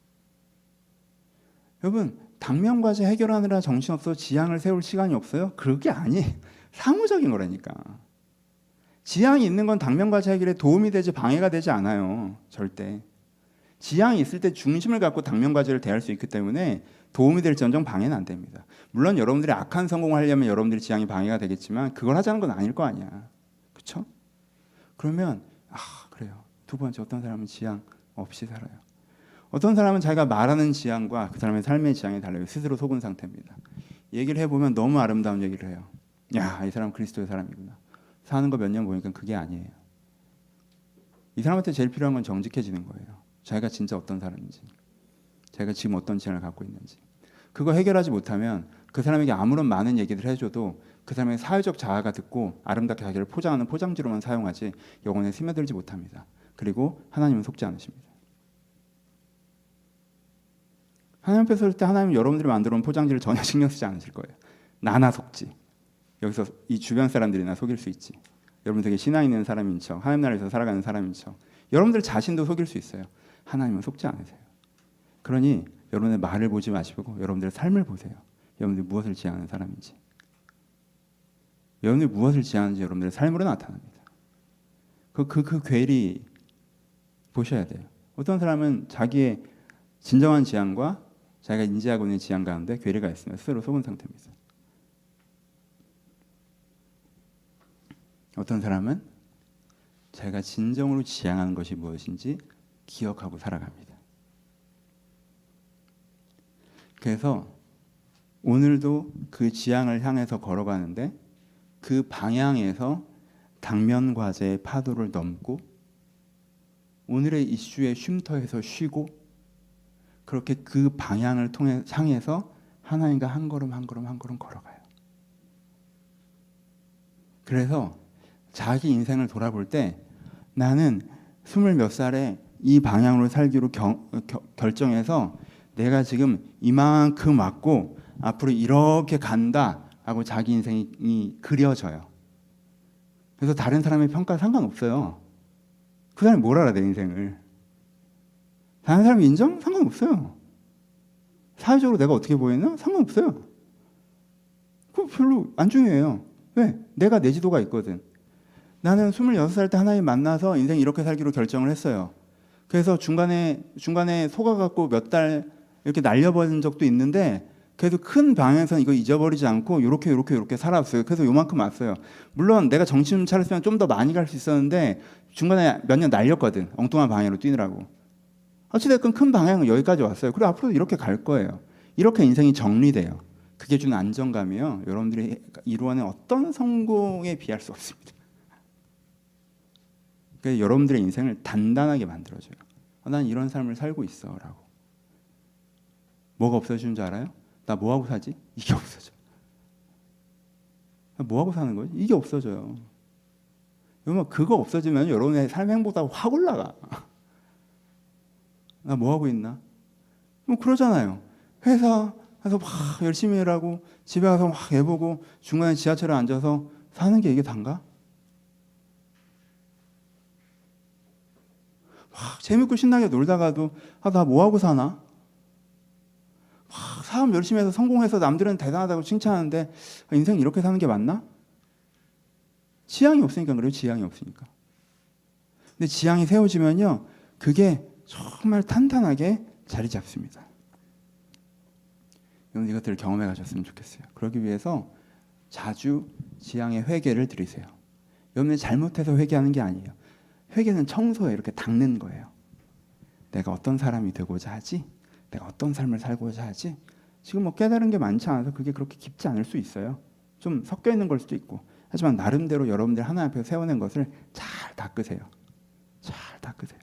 여러분, 당면과제 해결하느라 정신없어 지향을 세울 시간이 없어요? 그게 아니, 상호적인 거라니까. 지향이 있는 건 당면과제 해결에 도움이 되지 방해가 되지 않아요. 절대. 지향이 있을 때 중심을 갖고 당면과제를 대할 수 있기 때문에 도움이 될지언정 방해는 안 됩니다. 물론 여러분들이 악한 성공을 하려면 여러분들이 지향이 방해가 되겠지만 그걸 하자는 건 아닐 거 아니야. 그렇죠? 그러면 아 그래요. 두 번째, 어떤 사람은 지향 없이 살아요. 어떤 사람은 자기가 말하는 지향과 그 사람의 삶의 지향이 달라요. 스스로 속은 상태입니다. 얘기를 해보면 너무 아름다운 얘기를 해요. 야, 이 사람 그리스도의 사람이구나. 사는 거 몇 년 보니까 그게 아니에요. 이 사람한테 제일 필요한 건 정직해지는 거예요. 자기가 진짜 어떤 사람인지, 자기가 지금 어떤 지향을 갖고 있는지. 그거 해결하지 못하면 그 사람에게 아무런 많은 얘기를 해줘도 그 사람의 사회적 자아가 듣고 아름답게 자기를 포장하는 포장지로만 사용하지 영혼에 스며들지 못합니다. 그리고 하나님은 속지 않으십니다. 하나님 앞에 설 때 하나님은 여러분들이 만들어 온 포장지를 전혀 신경 쓰지 않으실 거예요. 나나 속지. 여기서 이 주변 사람들이나 속일 수 있지. 여러분 되게 신앙 있는 사람인 척, 하나님 나라에서 살아가는 사람인 척. 여러분들 자신도 속일 수 있어요. 하나님은 속지 않으세요. 그러니 여러분의 말을 보지 마시고 여러분들의 삶을 보세요. 여러분들이 무엇을 지향하는 사람인지. 여러분들이 무엇을 지향하는지 여러분들의 삶으로 나타납니다. 그, 그, 그 괴리 보셔야 돼요. 어떤 사람은 자기의 진정한 지향과 자기가 인지하고 있는 지향 가운데 괴리가 있으면 스스로 속은 상태입니다. 어떤 사람은 자기가 진정으로 지향하는 것이 무엇인지 기억하고 살아갑니다. 그래서 오늘도 그 지향을 향해서 걸어가는데 그 방향에서 당면과제의 파도를 넘고 오늘의 이슈의 쉼터에서 쉬고 그렇게 그 방향을 통해 향해서 하나님과 한 걸음 한 걸음 한 걸음 걸어가요. 그래서 자기 인생을 돌아볼 때 나는 스물 몇 살에 이 방향으로 살기로 경, 겨, 결정해서 내가 지금 이만큼 왔고 앞으로 이렇게 간다 하고 자기 인생이 그려져요. 그래서 다른 사람의 평가 상관없어요. 그 사람이 뭘 알아 내 인생을. 다른 사람이 인정? 상관없어요. 사회적으로 내가 어떻게 보이나? 상관없어요. 그거 별로 안 중요해요. 왜? 내가 내 지도가 있거든. 나는 스물여섯 살 때 하나님 만나서 인생 이렇게 살기로 결정을 했어요. 그래서 중간에 중간에 속아갖고 몇 달 이렇게 날려버린 적도 있는데 그래도 큰 방향에서 이거 잊어버리지 않고 이렇게 이렇게 이렇게 살았어요. 그래서 요만큼 왔어요. 물론 내가 정신 차렸으면 좀 더 많이 갈 수 있었는데 중간에 몇 년 날렸거든. 엉뚱한 방향으로 뛰느라고. 어찌됐건 큰 방향은 여기까지 왔어요. 그리고 앞으로 이렇게 갈 거예요. 이렇게 인생이 정리돼요. 그게 주는 안정감이요. 여러분들이 이루어낸 어떤 성공에 비할 수 없습니다. 그래서 여러분들의 인생을 단단하게 만들어줘요. 아, 난 이런 삶을 살고 있어 라고. 뭐가 없어지는 줄 알아요? 나 뭐하고 사지? 이게 없어져. 뭐하고 사는 거지? 이게 없어져요. 여러분 그거 없어지면 여러분의 삶의 행복도가 확 올라가. 나 뭐하고 있나? 뭐 그러잖아요. 회사 가서 막 열심히 일하고 집에 가서 막 애보고 중간에 지하철에 앉아서 사는 게 이게 단가? 막 재밌고 신나게 놀다가도 아, 나 뭐하고 사나? 막 사업 열심히 해서 성공해서 남들은 대단하다고 칭찬하는데 인생 이렇게 사는 게 맞나? 지향이 없으니까 그래요. 지향이 없으니까. 근데 지향이 세워지면요. 그게 정말 탄탄하게 자리 잡습니다. 여러분 이것들을 경험해 가셨으면 좋겠어요. 그러기 위해서 자주 지향의 회개를 드리세요. 여러분이 잘못해서 회개하는 게 아니에요. 회개는 청소에 이렇게 닦는 거예요. 내가 어떤 사람이 되고자 하지? 내가 어떤 삶을 살고자 하지? 지금 뭐 깨달은 게 많지 않아서 그게 그렇게 깊지 않을 수 있어요. 좀 섞여 있는 걸 수도 있고. 하지만 나름대로 여러분들 하나님 앞에 세워낸 것을 잘 닦으세요. 잘 닦으세요.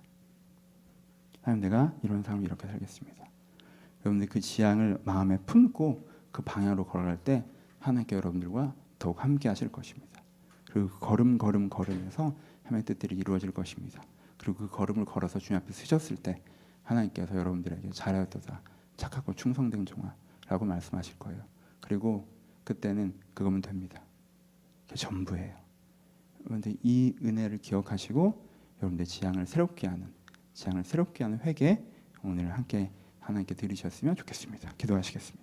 하나님 내가 이런 삶을 이렇게 살겠습니다. 여러분들 그 지향을 마음에 품고 그 방향으로 걸어갈 때 하나님께 여러분들과 더욱 함께 하실 것입니다. 그리고 그 걸음 걸음 걸으면서 하나님의 뜻들이 이루어질 것입니다. 그리고 그 걸음을 걸어서 주님 앞에 서셨을 때 하나님께서 여러분들에게 잘하였도다 착하고 충성된 종아라고 말씀하실 거예요. 그리고 그때는 그거면 됩니다. 그게 전부예요. 그런데 이 은혜를 기억하시고 여러분들의 지향을 새롭게 하는 지향을 새롭게 하는 회개 오늘 함께 하나님께 드리셨으면 좋겠습니다. 기도하시겠습니다.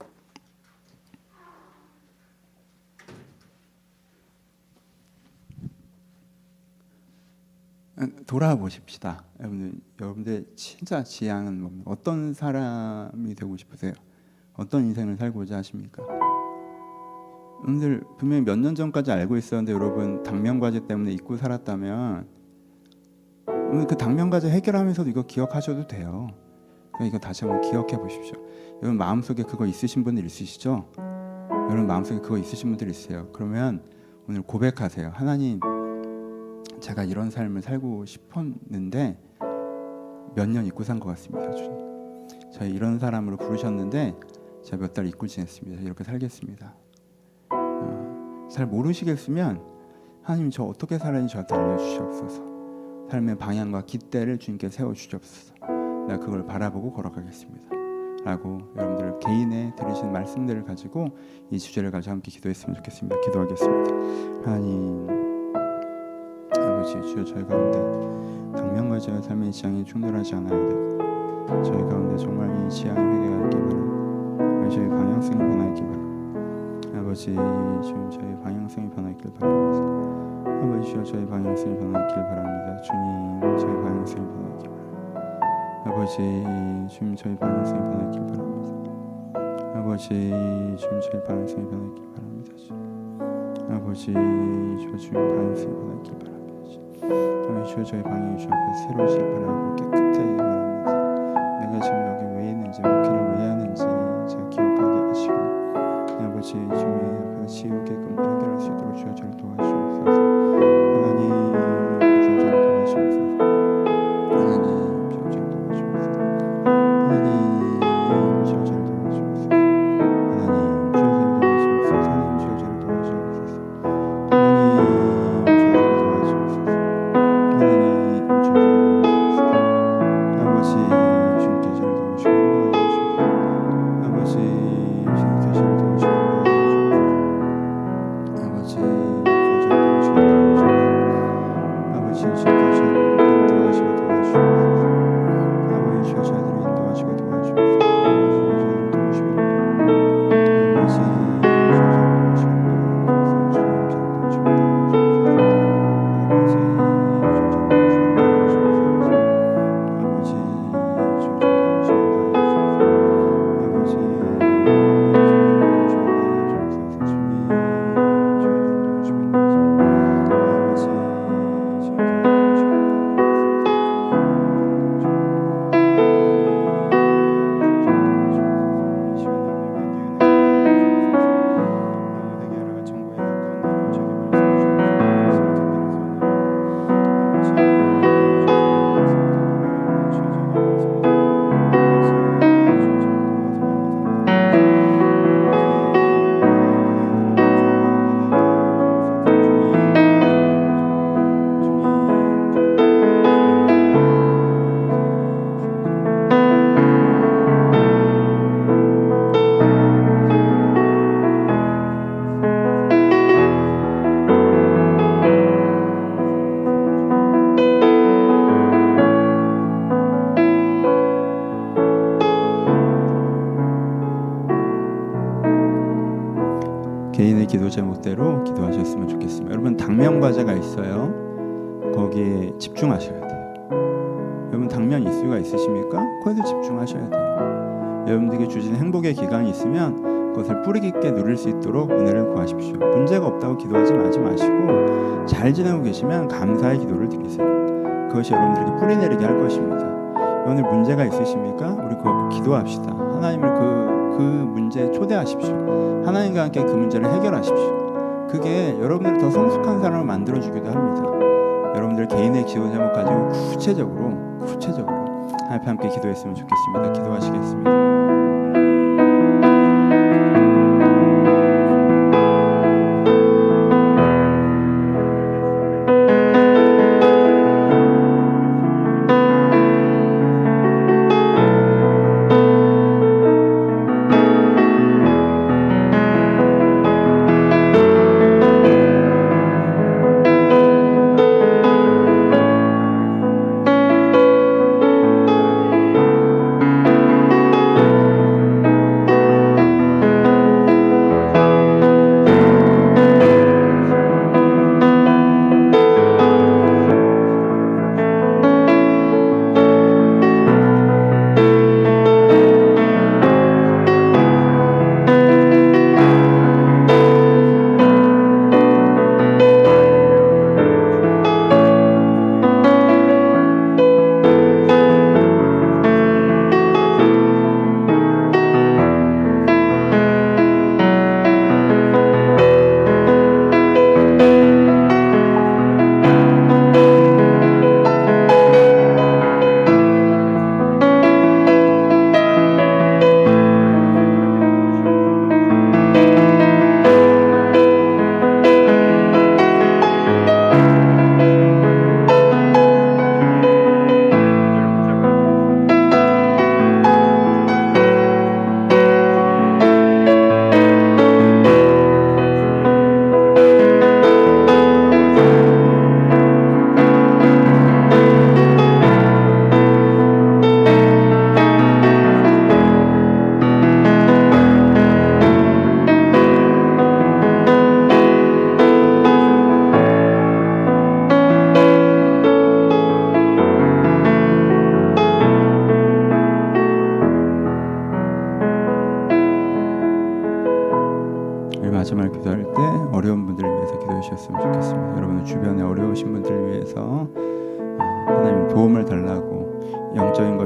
돌아보십시다. 여러분들, 여러분들 진짜 지향은 뭡니까? 어떤 사람이 되고 싶으세요? 어떤 인생을 살고자 하십니까? 여러분들 분명히 몇 년 전까지 알고 있었는데 여러분 당면과제 때문에 잊고 살았다면 그 당면과제 해결하면서도 이거 기억하셔도 돼요. 이거 다시 한번 기억해 보십시오. 여러분 마음속에 그거 있으신 분들 있으시죠? 여러분 마음속에 그거 있으신 분들 있어요. 그러면 오늘 고백하세요. 하나님, 제가 이런 삶을 살고 싶었는데 몇 년 잊고 산 것 같습니다. 주님, 저희 이런 사람으로 부르셨는데 제가 몇 달 잊고 지냈습니다. 이렇게 살겠습니다. 어, 잘 모르시겠으면 하나님 저 어떻게 살아야지 저한테 알려주시옵소서. 삶의 방향과 깃대를 주님께 세워주시옵소서. 내가 그걸 바라보고 걸어가겠습니다 라고 여러분들 개인의 들으신 말씀들을 가지고 이 주제를 가지고 함께 기도했으면 좋겠습니다. 기도하겠습니다. 하나님 아버지, 주여 저희 가운데 당면과제와 삶의 지향이 충돌하지 않아야 되고 저희 가운데 정말 이 지향의 회개가 있기 바랍니다. 저희 방향성이 변화있기 바랍니다. 아버지, 주님 저희 방향성이 변화있길 바랍니다. 아버지, 주여 저희 방향성이 변화있길 바랍니다. 주님 저희 방향성이 변화있길 바랍니다. 아버지, 주님 저희 방향성이 변화있길 바랍니다. 아버지, 주님 저희 방향성이 변화있길 바랍니다. 아버지, 주여 주님 방향성이 변화있길 바랍니다. 아버지, 주여 저희 방향이 주 앞에 새로우시길 바라고 깨끗하게 바랍니다. 내가 지금 여기 왜 있는지, 목회를 왜 하는지 제가 기억하게 하시고 아버지, 주님 앞에서 지우개끔 해결할 수 있도록 주여 저를 도와주옵소서. 하나님, 주여 저를 도와주옵소서. 하나님, 주여 저를 도와주옵소서. 하나님, 주여 저를 도와주옵소서. 하나님, 주여 저를 도와주옵소서. 하나님, 주여 저를 도와주옵소서. 하나님, 주여 저를 도와주옵소서. 하나님, 주여 저를 도와주옵소서. 아버지, 주님께 저를 도와주시고 도와주옵소서. 아버지, 주님께 저를 도와주시고 아버지, 주여 저를 도와주시고 도와주옵소서. 아버지, 주여 저를 인도하시고 도와주옵소서. 아버지, 주여 저를 인도하시고 도와주옵소서. 아버지, 저를 도우시고 아버지, 주여 저를 도우시고 주님 저를 도우시고 도와주옵소서. 아버지, 주여 저를 도우시고 도와주옵소서. 아버지, 주여 저를 도우시고 도와주옵소서. 아버지, 주여 저를 도우시고 도와주옵소서. 주님 개인의 기도 제목대로 기도하셨으면 좋겠습니다. 여러분 당면 과제가 있어요. 거기에 집중하셔야 돼요. 여러분 당면 이슈가 있으십니까? 거기도 집중하셔야 돼요. 여러분들에게 주신 행복의 기간이 있으면 그것을 뿌리 깊게 누릴 수 있도록 은혜를 구하십시오. 문제가 없다고 기도하지 마지 마시고 잘 지내고 계시면 감사의 기도를 드리세요. 그것이 여러분들에게 뿌리 내리게 할 것입니다. 오늘 문제가 있으십니까? 우리 그거 기도합시다. 하나님을 그, 그 문제에 초대하십시오. 하나님과 함께 그 문제를 해결하십시오. 그게 여러분들을 더 성숙한 사람을 만들어주기도 합니다. 여러분들 개인의 기도 제목 가지고 구체적으로 구체적으로 하나님 함께 기도했으면 좋겠습니다. 기도하시겠습니다.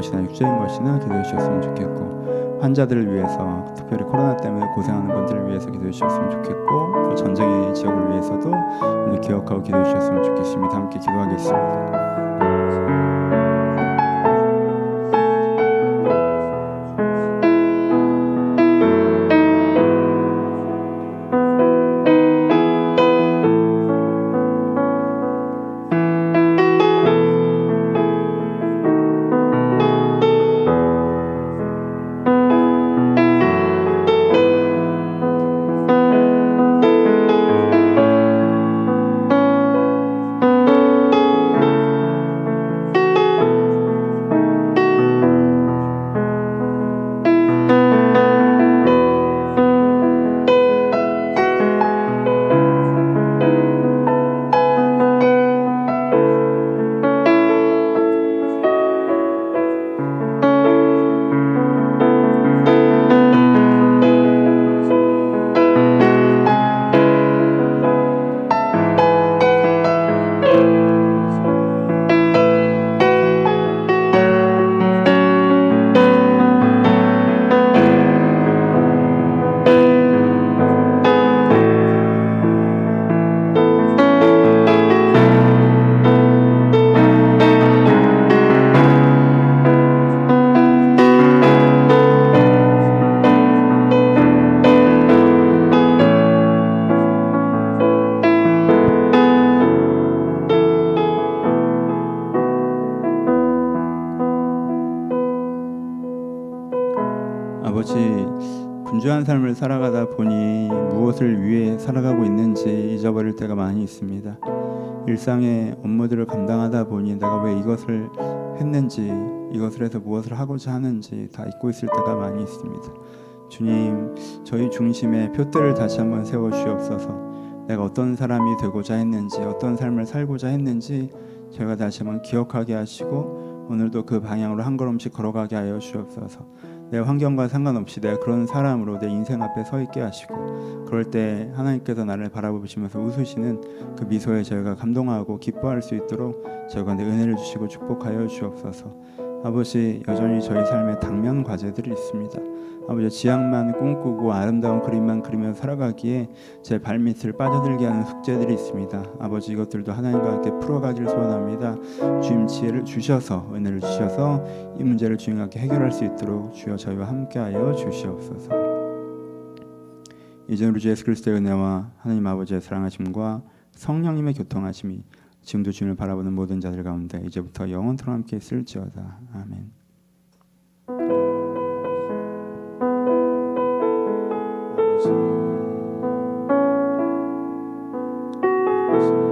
것이나 육체인 것이나 기도해 주셨으면 좋겠고, 환자들을 위해서, 특별히 코로나 때문에 고생하는 분들을 위해서 기도해 주셨으면 좋겠고, 또 전쟁의 지역을 위해서도 오늘 기억하고 기도해 주셨으면 좋겠습니다. 함께 기도하겠습니다. 아버지, 분주한 삶을 살아가다 보니 무엇을 위해 살아가고 있는지 잊어버릴 때가 많이 있습니다. 일상의 업무들을 감당하다 보니 내가 왜 이것을 했는지, 이것을 해서 무엇을 하고자 하는지 다 잊고 있을 때가 많이 있습니다. 주님, 저희 중심에 표대를 다시 한번 세워 주옵소서. 내가 어떤 사람이 되고자 했는지, 어떤 삶을 살고자 했는지 저희가 다시 한번 기억하게 하시고, 오늘도 그 방향으로 한 걸음씩 걸어가게 하여 주옵소서. 내 환경과 상관없이 내가 그런 사람으로 내 인생 앞에 서 있게 하시고, 그럴 때 하나님께서 나를 바라보시면서 웃으시는 그 미소에 저희가 감동하고 기뻐할 수 있도록 저희가 은혜를 주시고 축복하여 주옵소서. 아버지, 여전히 저희 삶에 당면 과제들이 있습니다. 아버지, 지향만 꿈꾸고 아름다운 그림만 그리며 살아가기에 제 발밑을 빠져들게 하는 숙제들이 있습니다. 아버지, 이것들도 하나님과 함께 풀어가기를 소원합니다. 주님 지혜를 주셔서, 은혜를 주셔서 이 문제를 주님과 함께 해결할 수 있도록 주여 저희와 함께하여 주시옵소서. 이제 우리 주 예수 그리스도의 은혜와 하나님 아버지의 사랑하심과 성령님의 교통하심이 지금도 주님을 바라보는 모든 자들 가운데 이제부터 영원토록 함께 있을지어다. 아멘. 아버지, 아버지.